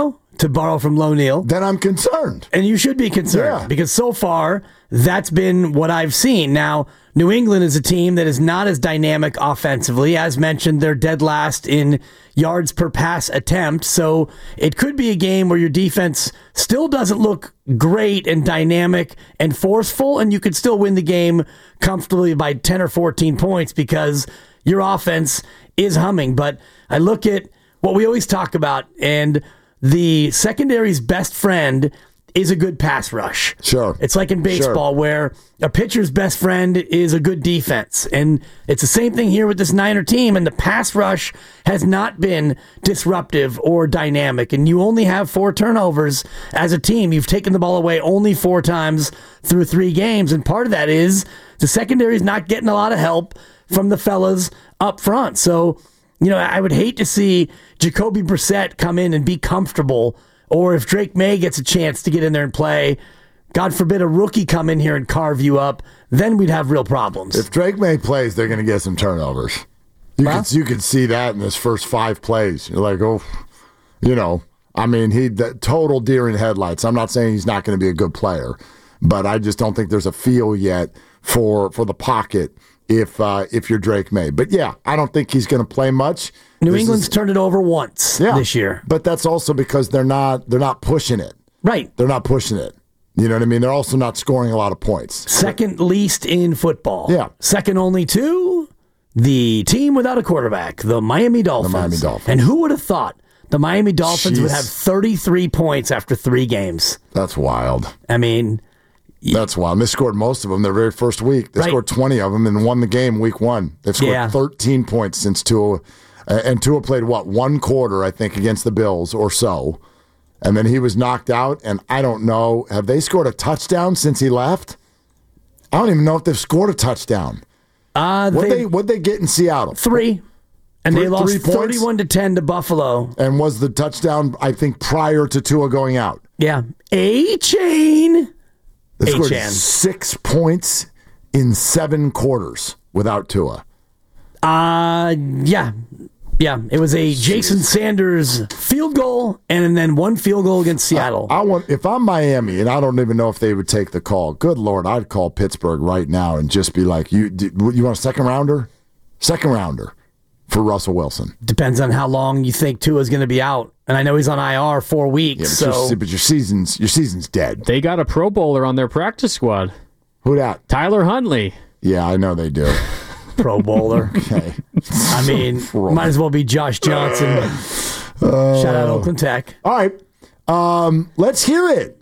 to borrow from Low Neal, then I'm concerned. And you should be concerned because so far that's been what I've seen. Now, New England is a team that is not as dynamic offensively. As mentioned, they're dead last in yards per pass attempt. So it could be a game where your defense still doesn't look great and dynamic and forceful, and you could still win the game comfortably by 10 or 14 points because your offense is humming. But I look at what we always talk about, and the secondary's best friend is a good pass rush. Sure. It's like in baseball where a pitcher's best friend is a good defense. And it's the same thing here with this Niner team, and the pass rush has not been disruptive or dynamic. And you only have 4 turnovers as a team. You've taken the ball away only 4 times through 3 games. And part of that is the secondary is not getting a lot of help from the fellas up front. So, I would hate to see Jacoby Brissett come in and be comfortable, or if Drake May gets a chance to get in there and play, God forbid a rookie come in here and carve you up, then we'd have real problems. If Drake May plays, they're going to get some turnovers. You can see that in his first 5 plays. You're like, the total deer in headlights. I'm not saying he's not going to be a good player, but I just don't think there's a feel yet for the pocket if you're Drake May. But yeah, I don't think he's going to play much. New England's turned it over once this year. But that's also because they're not pushing it. Right. They're not pushing it. You know what I mean? They're also not scoring a lot of points. Second least in football. Yeah. Second only to the team without a quarterback, the Miami Dolphins. And who would have thought the Miami Dolphins would have 33 points after 3 games? That's wild. I mean, that's wild. They scored most of them their very first week. They scored 20 of them and won the game week 1. They've scored 13 points since Tua. And Tua played, 1 quarter, I think, against the Bills or so. And then he was knocked out. And I don't know, have they scored a touchdown since he left? I don't even know if they've scored a touchdown. What'd they get in Seattle? 3. And they lost 31-10 to Buffalo. And was the touchdown, I think, prior to Tua going out? Yeah. A-Chain. They scored 6 points in 7 quarters without Tua. Yeah, it was a Jason Sanders field goal and then 1 field goal against Seattle. If I'm Miami, and I don't even know if they would take the call, good Lord, I'd call Pittsburgh right now and just be like, you want a second rounder? Second rounder for Russell Wilson. Depends on how long you think Tua's going to be out. And I know he's on IR 4 weeks. Yeah, but your season's dead. They got a Pro Bowler on their practice squad. Who that? Tyler Huntley. Yeah, I know they do. Pro Bowler. Okay. I mean, might as well be Josh Johnson. Shout out Oakland Tech. All right. Let's hear it.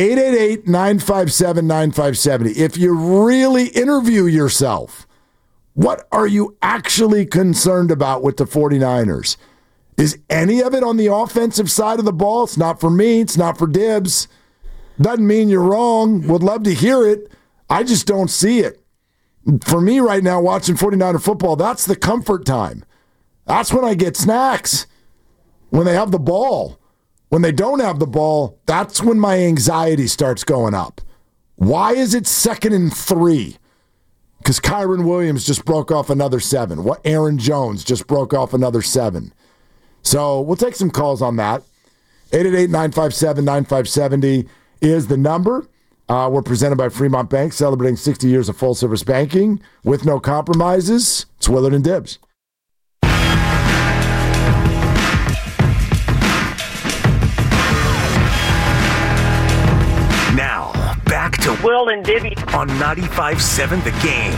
888-957-9570. If you really interview yourself, what are you actually concerned about with the 49ers? Is any of it on the offensive side of the ball? It's not for me. It's not for Dibs. Doesn't mean you're wrong. Would love to hear it. I just don't see it. For me right now, watching 49er football, that's the comfort time. That's when I get snacks. When they have the ball. When they don't have the ball, that's when my anxiety starts going up. Why is it 2nd and 3? Because Kyron Williams just broke off another 7. Aaron Jones just broke off another 7. So we'll take some calls on that. 888-957-9570 is the number. We're presented by Fremont Bank, celebrating 60 years of full-service banking with no compromises. It's Willard and Dibs. Now, back to Will and Dibby on 95.7 The Game.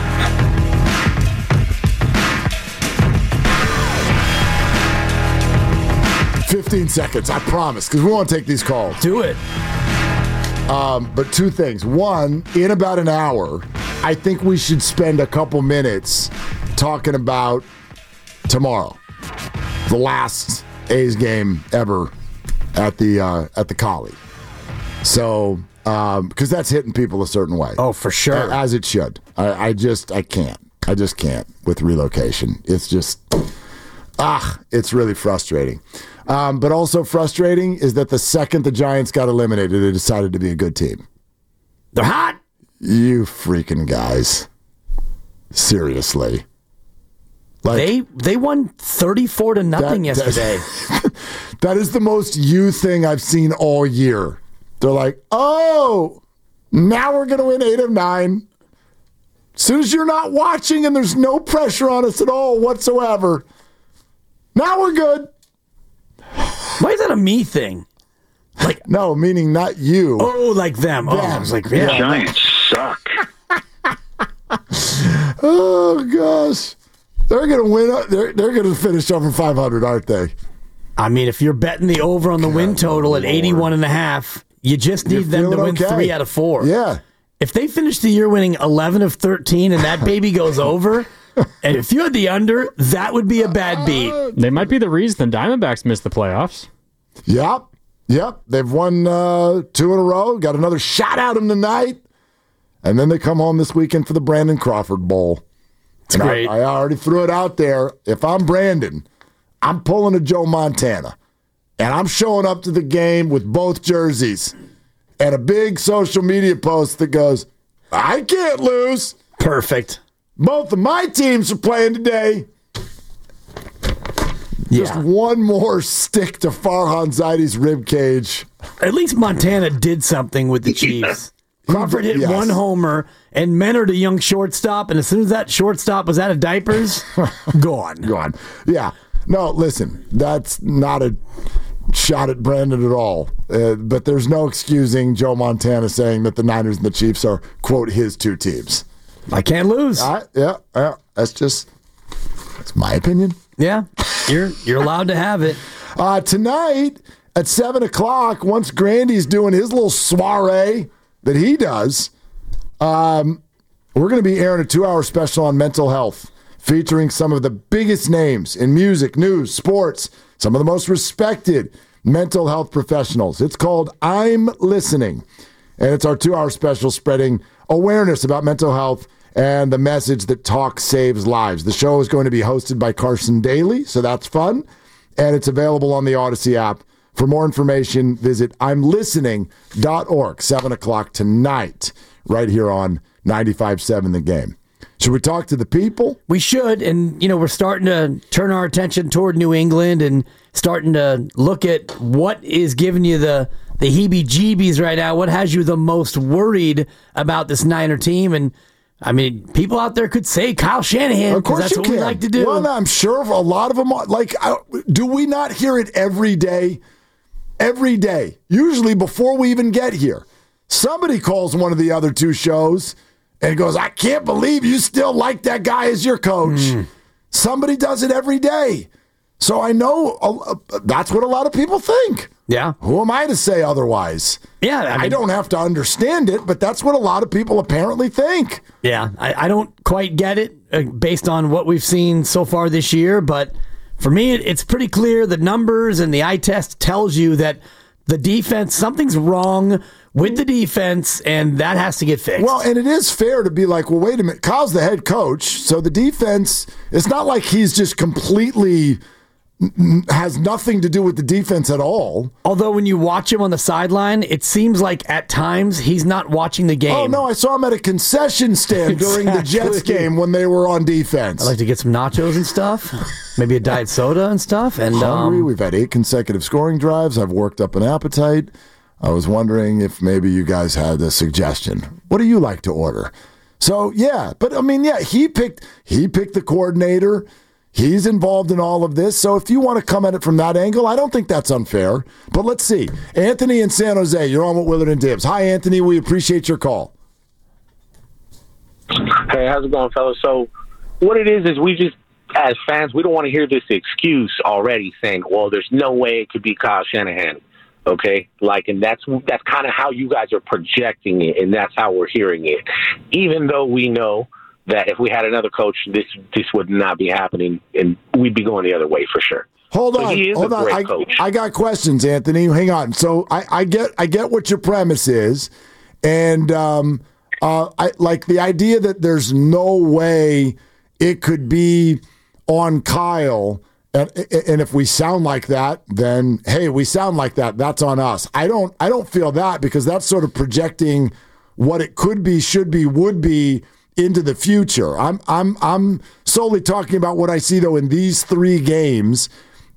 15 seconds, I promise, because we want to take these calls. Do it. But 2 things. One, in about an hour, I think we should spend a couple minutes talking about tomorrow, the last A's game ever at the Collie. So, because that's hitting people a certain way. Oh, for sure. As it should. I can't. I just can't with relocation. It's just, it's really frustrating. But also frustrating is that the second the Giants got eliminated, they decided to be a good team. They're hot. You freaking guys. Seriously. Like, they won 34-0 yesterday. That is the most you thing I've seen all year. They're like, oh, now we're going to win 8 of 9. As soon as you're not watching and there's no pressure on us at all whatsoever, now we're good. Why is that a me thing? Like no, meaning not you. Oh, like them. Oh, I was like, yeah. Giants suck. Oh, gosh. They're going to win. They're going to finish over 500, aren't they? I mean, if you're betting the over on the win total at 81.5, you just need them to win 3 out of 4. Yeah. If they finish the year winning 11 of 13 and that baby goes over, and if you had the under, that would be a bad beat. They might be the reason the Diamondbacks missed the playoffs. Yep. They've won 2 in a row. Got another shot at them tonight. And then they come home this weekend for the Brandon Crawford Bowl. It's great. I already threw it out there. If I'm Brandon, I'm pulling a Joe Montana. And I'm showing up to the game with both jerseys. And a big social media post that goes, I can't lose. Perfect. Both of my teams are playing today. Just one more stick to Farhan Zaidi's ribcage. At least Montana did something with the Chiefs. Crawford hit one homer and mentored a young shortstop, and as soon as that shortstop was out of diapers, gone. Yeah. No, listen, that's not a shot at Brandon at all. But there's no excusing Joe Montana saying that the Niners and the Chiefs are, quote, his 2 teams. I can't lose. Yeah. That's my opinion. Yeah, you're allowed to have it. Tonight at 7 o'clock, once Grandy's doing his little soiree that he does, we're going to be airing a 2-hour special on mental health, featuring some of the biggest names in music, news, sports, some of the most respected mental health professionals. It's called I'm Listening, and it's our 2-hour special spreading awareness about mental health and the message that talk saves lives. The show is going to be hosted by Carson Daly, so that's fun, and it's available on the Odyssey app. For more information, visit imlistening.org, 7 o'clock tonight, right here on 95.7 The Game. Should we talk to the people? We should, and we're starting to turn our attention toward New England and starting to look at what is giving you the heebie-jeebies right now. What has you the most worried about this Niner team? And I mean, people out there could say Kyle Shanahan, because that's what we like to do. Well, I'm sure a lot of them are. Like, do we not hear it every day? Every day. Usually before we even get here. Somebody calls one of the other 2 shows and goes, I can't believe you still like that guy as your coach. Somebody does it every day. So I know that's what a lot of people think. Yeah. Who am I to say otherwise? Yeah. I don't have to understand it, but that's what a lot of people apparently think. Yeah. I don't quite get it based on what we've seen so far this year, but for me, it's pretty clear. The numbers and the eye test tells you that the defense, something's wrong with the defense, and that has to get fixed. Well, and it is fair to be like, well, wait a minute. Kyle's the head coach, so the defense, it's not like he's just completely has nothing to do with the defense at all. Although when you watch him on the sideline, it seems like at times he's not watching the game. Oh, no, I saw him at a concession stand during the Jets game when they were on defense. I like to get some nachos and stuff, maybe a diet soda and stuff. And hungry. We've had 8 consecutive scoring drives. I've worked up an appetite. I was wondering if maybe you guys had a suggestion. What do you like to order? So, yeah, but I mean, yeah, he picked the coordinator. He's involved in all of this. So if you want to come at it from that angle, I don't think that's unfair. But let's see. Anthony in San Jose, you're on with Willard and Dibs. Hi, Anthony. We appreciate your call. Hey, how's it going, fellas? So what it is we just, as fans, we don't want to hear this excuse already saying, well, there's no way it could be Kyle Shanahan. Okay? And that's kind of how you guys are projecting it, and that's how we're hearing it. Even though we know that if we had another coach, this would not be happening, and we'd be going the other way for sure. Hold on. Coach. I got questions, Anthony. Hang on. So I get what your premise is, and I like the idea that there's no way it could be on Kyle. And if we sound like that, then hey, we sound like that. That's on us. I don't feel that, because that's sort of projecting what it could be, should be, would be into the future. I'm solely talking about what I see though in these 3 games,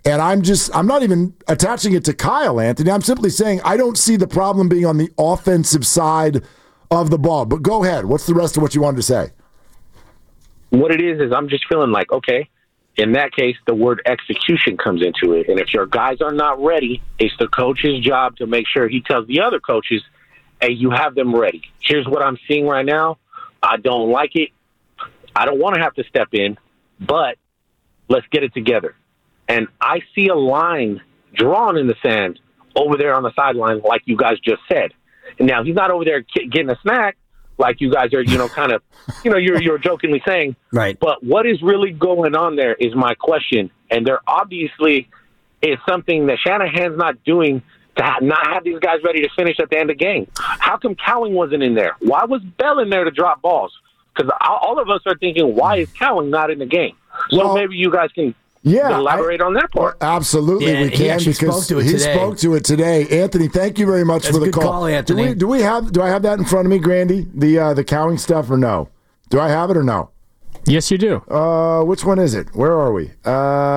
And I'm not even attaching it to Kyle, Anthony. I'm simply saying I don't see the problem being on the offensive side of the ball. But go ahead. What's the rest of what you wanted to say? What it is I'm just feeling like, okay, in that case, the word execution comes into it. And if your guys are not ready, it's the coach's job to make sure he tells the other coaches, hey, you have them ready. Here's what I'm seeing right now. I don't like it. I don't want to have to step in, but let's get it together. And I see a line drawn in the sand over there on the sideline, like you guys just said. And now he's not over there getting a snack, like you guys are, kind of, you're jokingly saying. Right. But what is really going on there is my question. And there obviously is something that Shanahan's not doing to not have these guys ready to finish at the end of the game. How come Cowing wasn't in there? Why was Bell in there to drop balls? Because all of us are thinking, why is Cowing not in the game? So maybe you guys can elaborate on that part. Absolutely, we can, because he spoke to it today. Anthony, thank you very much for the call. Anthony. Do I have that in front of me, Grandy? The Cowing stuff, or no? Do I have it or no? Yes, you do. Which one is it? Where are we? It's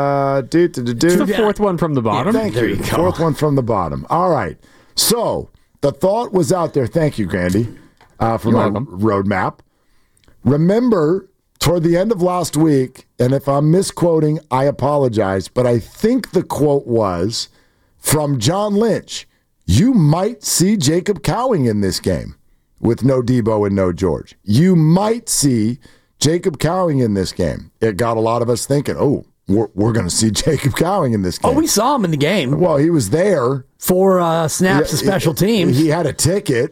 the fourth one from the bottom. Yeah, thank you. Fourth one from the bottom. All right. So the thought was out there. Thank you, Grandy, for my roadmap. Remember, toward the end of last week, and if I'm misquoting, I apologize, but I think the quote was from John Lynch, you might see Jacob Cowing in this game with no Debo and no George. You might see Jacob Cowing in this game. It got a lot of us thinking, we're going to see Jacob Cowing in this game. Oh, we saw him in the game. Well, he was there. 4 snaps of special teams. He had a ticket,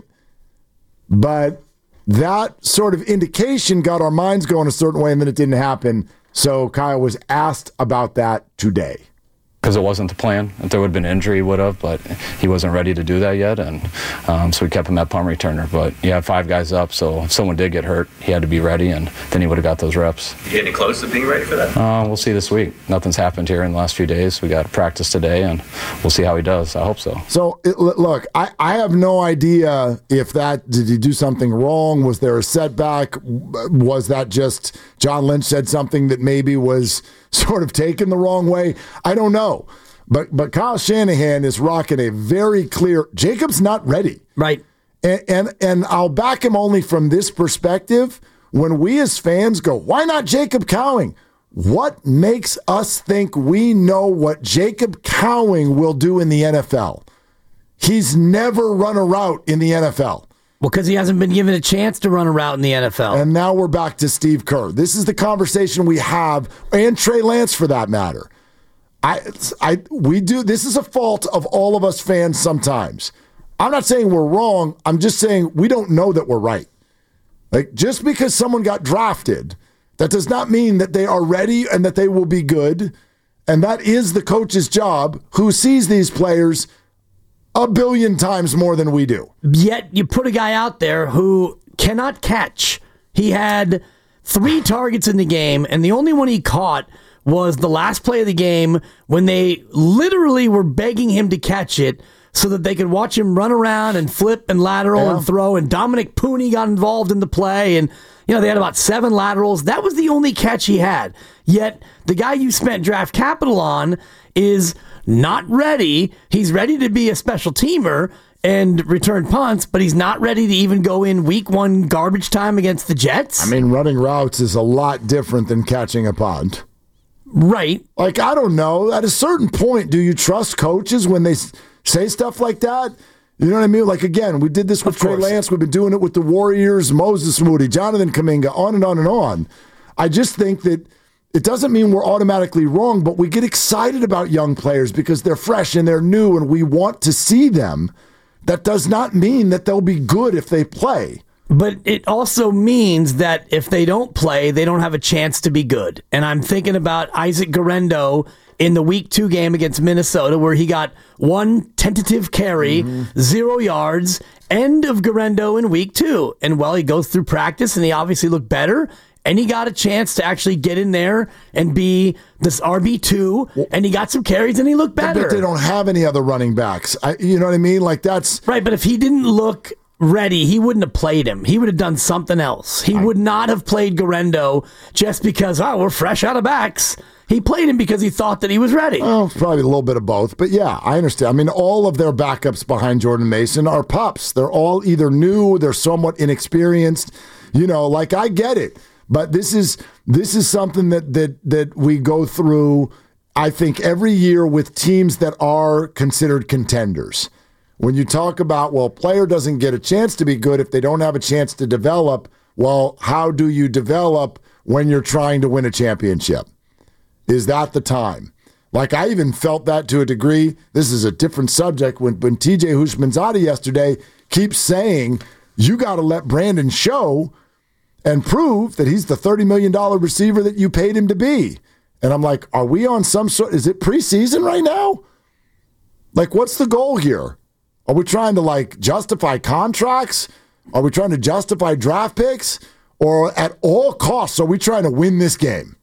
but that sort of indication got our minds going a certain way, and then it didn't happen. So Kyle was asked about that today. Because it wasn't the plan. If there would have been an injury, he would have, but he wasn't ready to do that yet, and so we kept him at punt returner. But you have 5 guys up, so if someone did get hurt, he had to be ready, and then he would have got those reps. You getting close to being ready for that? We'll see this week. Nothing's happened here in the last few days. We got practice today, and we'll see how he does. I hope so. So, look, I have no idea if did he do something wrong? Was there a setback? Was that just John Lynch said something that maybe was sort of taken the wrong way? I don't know. But Kyle Shanahan is rocking a very clear, Jacob's not ready. Right. And I'll back him only from this perspective. When we as fans go, why not Jacob Cowing? What makes us think we know what Jacob Cowing will do in the NFL? He's never run a route in the NFL. Well, because he hasn't been given a chance to run a route in the NFL. And now we're back to Steve Kerr. This is the conversation we have, and Trey Lance for that matter. We do. This is a fault of all of us fans sometimes. I'm not saying we're wrong. I'm just saying we don't know that we're right. Like, just because someone got drafted, that does not mean that they are ready and that they will be good. And that is the coach's job, who sees these players a billion times more than we do. Yet you put a guy out there who cannot catch. He had 3 targets in the game, and the only one he caught was the last play of the game when they literally were begging him to catch it so that they could watch him run around and flip and lateral and throw. And Dominic Pooney got involved in the play, and they had about 7 laterals. That was the only catch he had. Yet the guy you spent draft capital on is not ready. He's ready to be a special teamer and return punts, but he's not ready to even go in week 1 garbage time against the Jets. I mean, running routes is a lot different than catching a punt. Right. Like, I don't know. At a certain point, do you trust coaches when they say stuff like that? You know what I mean? Like, again, we did this with Trey Lance. We've been doing it with the Warriors, Moses Moody, Jonathan Kuminga, on and on and on. I just think that it doesn't mean we're automatically wrong, but we get excited about young players because they're fresh and they're new and we want to see them. That does not mean that they'll be good if they play. But it also means that if they don't play, they don't have a chance to be good. And I'm thinking about Isaac Guerendo in the week 2 game against Minnesota, where he got 1 tentative carry, 0 yards, end of Guerendo in week 2. And he goes through practice and he obviously looked better. And he got a chance to actually get in there and be this RB2, and he got some carries and he looked better. But they don't have any other running backs. You know what I mean? Like, that's right. But if he didn't look ready, he wouldn't have played him. He would have done something else. He would not have played Guerrero just because, we're fresh out of backs. He played him because he thought that he was ready. Well, probably a little bit of both. But yeah, I understand. I mean, all of their backups behind Jordan Mason are pups. They're all either new, they're somewhat inexperienced. I get it. But this is something that we go through, I think, every year with teams that are considered contenders. When you talk about, a player doesn't get a chance to be good if they don't have a chance to develop, how do you develop when you're trying to win a championship? Is that the time? I even felt that to a degree. This is a different subject when TJ Houshmandzadeh yesterday keeps saying, you got to let Brandon show and prove that he's the $30 million receiver that you paid him to be. And I'm like, are we on some sort, is it preseason right now? What's the goal here? Are we trying to justify contracts? Are we trying to justify draft picks? Or at all costs, are we trying to win this game?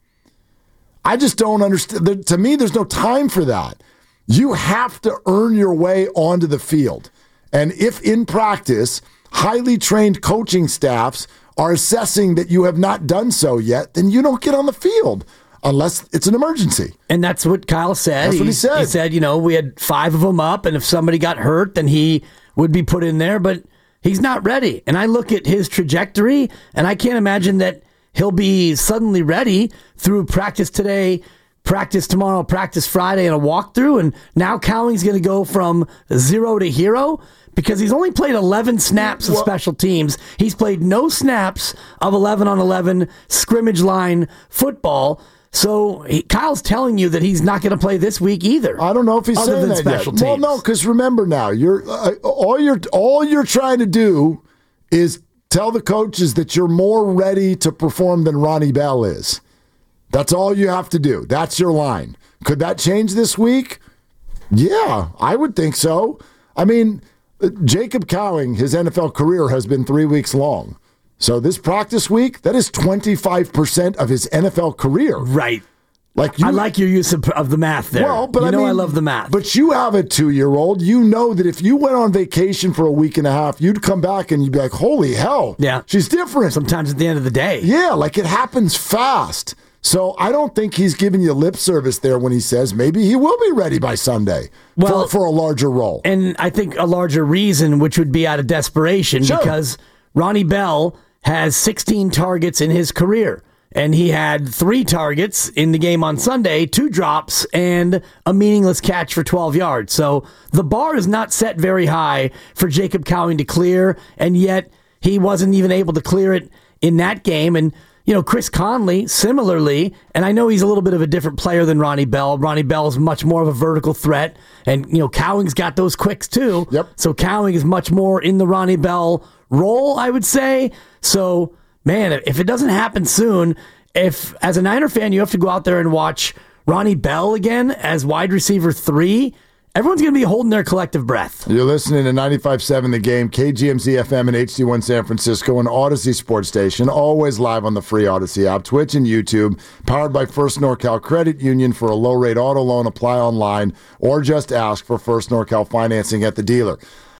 I just don't understand. To me, there's no time for that. You have to earn your way onto the field. And if in practice, highly trained coaching staffs are assessing that you have not done so yet, then you don't get on the field unless it's an emergency. And that's what Kyle said. That's what he said. He said, we had 5 of them up, and if somebody got hurt, then he would be put in there, but he's not ready. And I look at his trajectory, and I can't imagine that he'll be suddenly ready through practice today, practice tomorrow, practice Friday, and a walkthrough. And now Cowling's going to go from 0 to hero because he's only played 11 snaps of special teams. He's played no snaps of 11-on-11 scrimmage line football. So Kyle's telling you that he's not going to play this week either. I don't know if he's saying that special yet. teams. Well, no, because remember now, all you're trying to do is tell the coaches that you're more ready to perform than Ronnie Bell is. That's all you have to do. That's your line. Could that change this week? Yeah, I would think so. I mean, Jacob Cowing, his NFL career has been 3 weeks long. So this practice week, that is 25% of his NFL career. Right. I like your use of the math there. Well, but I love the math. But you have a 2-year-old. You know that if you went on vacation for a week and a half, you'd come back and you'd be like, holy hell. Yeah. She's different. Sometimes at the end of the day. Yeah, it happens fast. So I don't think he's giving you lip service there when he says maybe he will be ready by Sunday for a larger role. And I think a larger reason, which would be out of desperation, because Ronnie Bell has 16 targets in his career. And he had 3 targets in the game on Sunday, 2 drops, and a meaningless catch for 12 yards. So the bar is not set very high for Jacob Cowing to clear, and yet he wasn't even able to clear it in that game. And, Chris Conley, similarly, and I know he's a little bit of a different player than Ronnie Bell. Ronnie Bell is much more of a vertical threat, and, Cowing's got those quicks too. Yep. So Cowing is much more in the Ronnie Bell role, I would say. So, man, if it doesn't happen soon, if as a Niner fan you have to go out there and watch Ronnie Bell again as wide receiver 3, everyone's going to be holding their collective breath. You're listening to 95.7 The Game, KGMZ FM and HD1 San Francisco, and Odyssey Sports Station, always live on the free Odyssey app, Twitch and YouTube, powered by First NorCal Credit Union. For a low-rate auto loan, apply online, or just ask for First NorCal financing at the dealer.